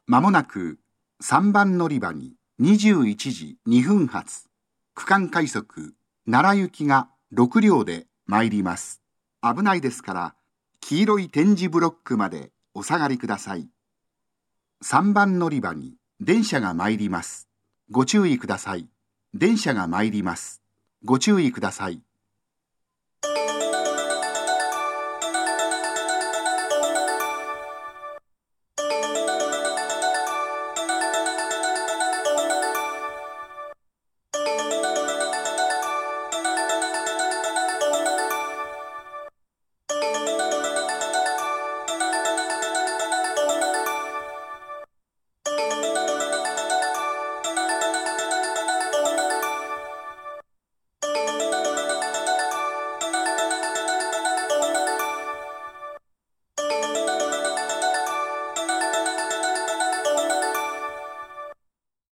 まもなく3番乗り場に21時2分発、区間快速奈良行きが6両で参ります。危ないですから、黄色い点字ブロックまでお下がりください。3番乗り場に電車が参ります。ご注意ください。電車が参ります。ご注意ください。